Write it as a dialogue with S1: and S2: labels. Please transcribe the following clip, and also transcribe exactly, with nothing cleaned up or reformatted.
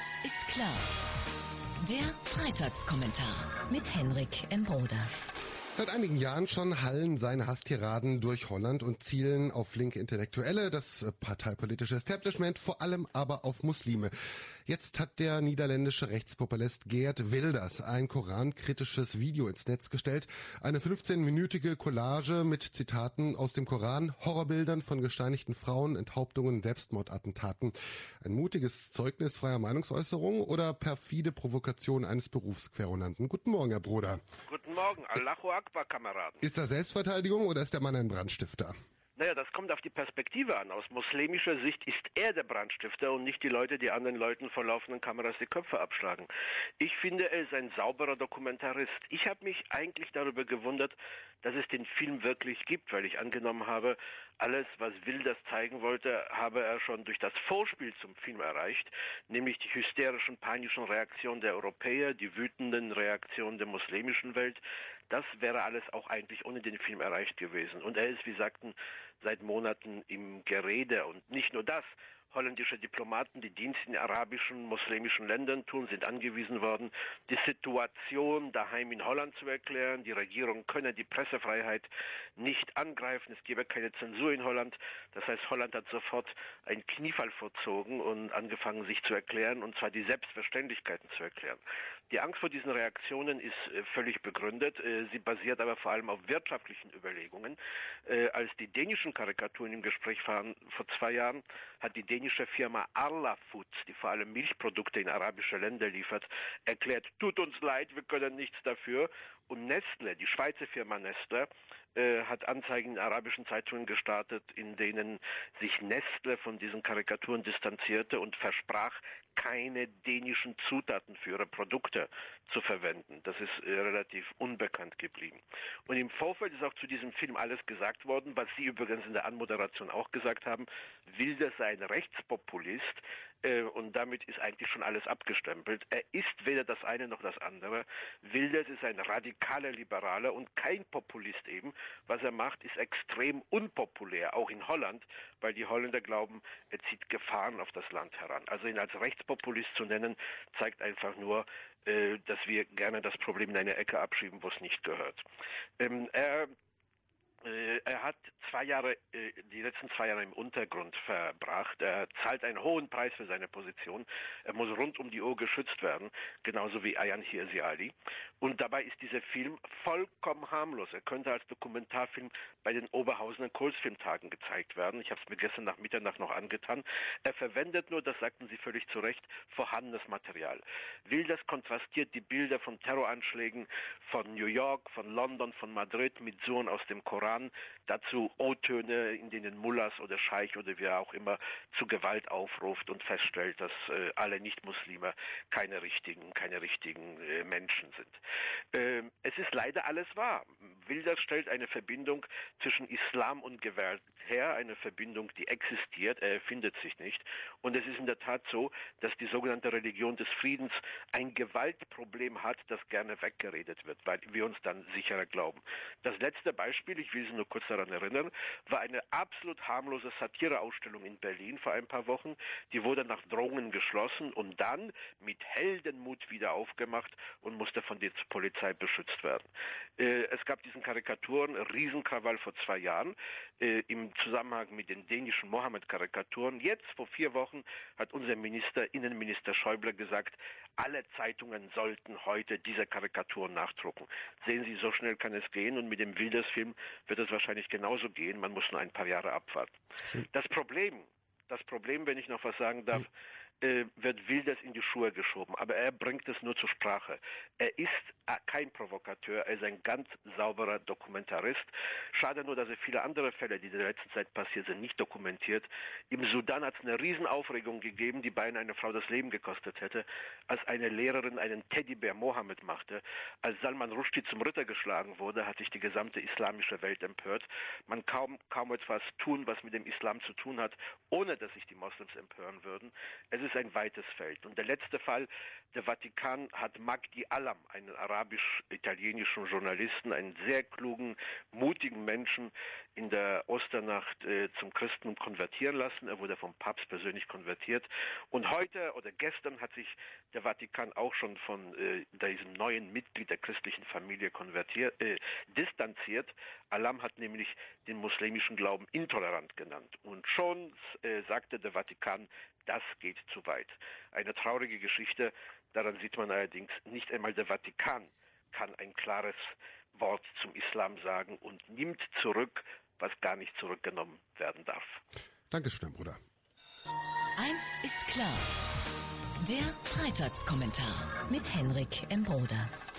S1: Eins ist klar. Der Freitagskommentar mit Henrik M. Broder.
S2: Seit einigen Jahren schon hallen seine Hasstiraden durch Holland und zielen auf linke Intellektuelle, das parteipolitische Establishment, vor allem aber auf Muslime. Jetzt hat der niederländische Rechtspopulist Geert Wilders ein korankritisches Video ins Netz gestellt. Eine fünfzehnminütige Collage mit Zitaten aus dem Koran, Horrorbildern von gesteinigten Frauen, Enthauptungen, Selbstmordattentaten. Ein mutiges Zeugnis freier Meinungsäußerung oder perfide Provokation eines Berufsquerulanten? Guten Morgen, Herr Broder.
S3: Guten Morgen, Allahu Akbar, Kameraden.
S2: Ist das Selbstverteidigung oder ist der Mann ein Brandstifter?
S3: Naja, das kommt auf die Perspektive an. Aus muslimischer Sicht ist er der Brandstifter und nicht die Leute, die anderen Leuten vor laufenden Kameras die Köpfe abschlagen. Ich finde, er ist ein sauberer Dokumentarist. Ich habe mich eigentlich darüber gewundert, dass es den Film wirklich gibt, weil ich angenommen habe, alles, was Wilders zeigen wollte, habe er schon durch das Vorspiel zum Film erreicht, nämlich die hysterischen, panischen Reaktionen der Europäer, die wütenden Reaktionen der muslimischen Welt. Das wäre alles auch eigentlich ohne den Film erreicht gewesen. Und er ist, wie sagten, seit Monaten im Gerede. Und nicht nur das. Holländische Diplomaten, die Dienst in arabischen, muslimischen Ländern tun, sind angewiesen worden, die Situation daheim in Holland zu erklären. Die Regierung könne die Pressefreiheit nicht angreifen. Es gebe keine Zensur in Holland. Das heißt, Holland hat sofort einen Kniefall vollzogen und angefangen, sich zu erklären, und zwar die Selbstverständlichkeiten zu erklären. Die Angst vor diesen Reaktionen ist äh, völlig begründet. Äh, sie basiert aber vor allem auf wirtschaftlichen Überlegungen. Äh, als die dänischen Karikaturen im Gespräch waren vor zwei Jahren, hat die dänische Firma Arla Foods, die vor allem Milchprodukte in arabische Länder liefert, erklärt, tut uns leid, wir können nichts dafür. Und Nestle, die Schweizer Firma Nestle, äh, hat Anzeigen in arabischen Zeitungen gestartet, in denen sich Nestle von diesen Karikaturen distanzierte und versprach, keine dänischen Zutaten für ihre Produkte zu verwenden. Das ist äh, relativ unbekannt geblieben. Und im Vorfeld ist auch zu diesem Film alles gesagt worden, was Sie übrigens in der Anmoderation auch gesagt haben. Wilders sei ein Rechtspopulist, äh, und damit ist eigentlich schon alles abgestempelt. Er ist weder das eine noch das andere. Wilders ist ein radikaler Liberaler und kein Populist eben. Was er macht, ist extrem unpopulär, auch in Holland, weil die Holländer glauben, er zieht Gefahren auf das Land heran. Also ihn als Rechtspopulist zu nennen, zeigt einfach nur, äh, dass wir gerne das Problem in eine Ecke abschieben, wo es nicht gehört. Ähm, er Er hat zwei Jahre, die letzten zwei Jahre im Untergrund verbracht. Er zahlt einen hohen Preis für seine Position. Er muss rund um die Uhr geschützt werden, genauso wie Ayaan Hirsi Ali. Und dabei ist dieser Film vollkommen harmlos. Er könnte als Dokumentarfilm bei den Oberhausener Kurzfilmtagen gezeigt werden. Ich habe es mir gestern nach Mitternacht noch angetan. Er verwendet nur, das sagten Sie völlig zu Recht, vorhandenes Material. Wilders kontrastiert die Bilder von Terroranschlägen von New York, von London, von Madrid mit Suren aus dem Koran. Dazu O-Töne, in denen Mullahs oder Scheich oder wer auch immer zu Gewalt aufruft und feststellt, dass äh, alle Nicht-Muslime keine richtigen, keine richtigen äh, Menschen sind. Ähm, es ist leider alles wahr. Wilders stellt eine Verbindung zwischen Islam und Gewalt her, eine Verbindung, die existiert, er erfindet sich nicht. Und es ist in der Tat so, dass die sogenannte Religion des Friedens ein Gewaltproblem hat, das gerne weggeredet wird, weil wir uns dann sicherer glauben. Das letzte Beispiel, ich will Sie nur kurz daran erinnern, war eine absolut harmlose Satireausstellung in Berlin vor ein paar Wochen. Die wurde nach Drohungen geschlossen und dann mit Heldenmut wieder aufgemacht und musste von der Polizei beschützt werden. Äh, es gab diesen Karikaturen, Riesenkrawall vor zwei Jahren, äh, im Zusammenhang mit den dänischen Mohammed-Karikaturen. Jetzt, vor vier Wochen, hat unser Minister, Innenminister Schäuble gesagt, alle Zeitungen sollten heute diese Karikaturen nachdrucken. Sehen Sie, so schnell kann es gehen, und mit dem Wilders-Film wird es wahrscheinlich genauso gehen. Man muss nur ein paar Jahre abwarten. Das Problem, das Problem, wenn ich noch was sagen darf, äh, wird Wilders in die Schuhe geschoben. Aber er bringt es nur zur Sprache. Er ist äh, kein Provokateur, er ist ein ganz sauberer Dokumentarist. Schade nur, dass er viele andere Fälle, die in der letzten Zeit passiert sind, nicht dokumentiert. Im Sudan hat es eine Riesenaufregung gegeben, die beinahe eine Frau das Leben gekostet hätte, als eine Lehrerin einen Teddybär Mohammed machte. Als Salman Rushdie zum Ritter geschlagen wurde, hat sich die gesamte islamische Welt empört. Man kaum, kaum etwas tun, was mit dem Islam zu tun hat, ohne dass sich die Moslems empören würden. Es ist ein weites Feld. Und der letzte Fall, der Vatikan hat Magdi Alam, einen arabisch-italienischen Journalisten, einen sehr klugen, mutigen Menschen in der Osternacht äh, zum Christentum konvertieren lassen. Er wurde vom Papst persönlich konvertiert. Und heute oder gestern hat sich der Vatikan auch schon von äh, diesem neuen Mitglied der christlichen Familie konvertiert, äh, distanziert. Alam hat nämlich den muslimischen Glauben intolerant genannt. Und schon äh, sagte der Vatikan, das geht zu weit. Eine traurige Geschichte. Daran sieht man allerdings, nicht einmal der Vatikan kann ein klares Wort zum Islam sagen und nimmt zurück, was gar nicht zurückgenommen werden darf.
S2: Dankeschön, Bruder.
S1: Eins ist klar. Der Freitagskommentar mit Henrik M. Broder.